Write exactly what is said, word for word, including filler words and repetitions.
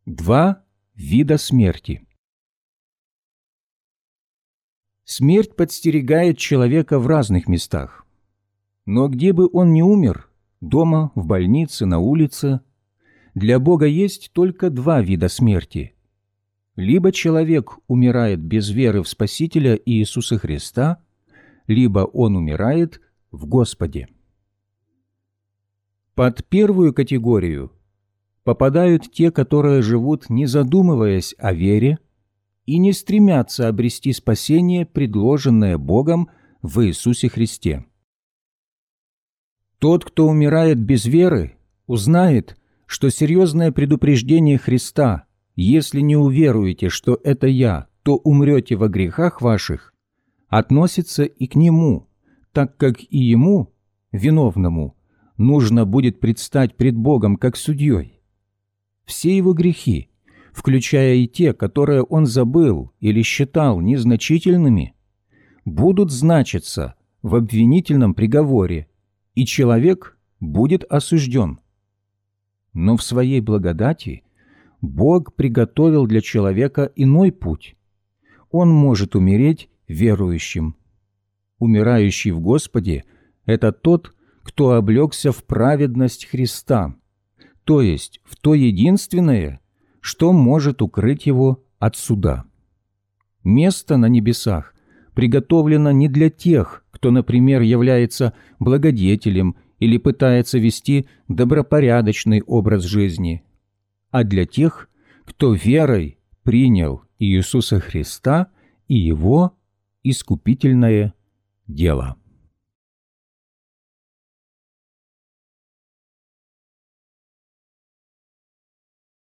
Два вида смерти. Смерть подстерегает человека в разных местах. Но где бы он ни умер, дома, в больнице, на улице, для Бога есть только два вида смерти. Либо человек умирает без веры в Спасителя Иисуса Христа, либо он умирает в Господе. Под первую категорию попадают те, которые живут, не задумываясь о вере, и не стремятся обрести спасение, предложенное Богом в Иисусе Христе. Тот, кто умирает без веры, узнает, что серьезное предупреждение Христа «Если не уверуете, что это я, то умрете во грехах ваших», относится и к нему, так как и ему, виновному, нужно будет предстать пред Богом как судьей. Все его грехи, включая и те, которые он забыл или считал незначительными, будут значиться в обвинительном приговоре, и человек будет осужден. Но в своей благодати Бог приготовил для человека иной путь. Он может умереть верующим. Умирающий в Господе – это тот, кто облегся в праведность Христа, то есть в то единственное, что может укрыть его от суда. Место на небесах приготовлено не для тех, кто, например, является благодетелем или пытается вести добропорядочный образ жизни, а для тех, кто верой принял Иисуса Христа и Его искупительное дело.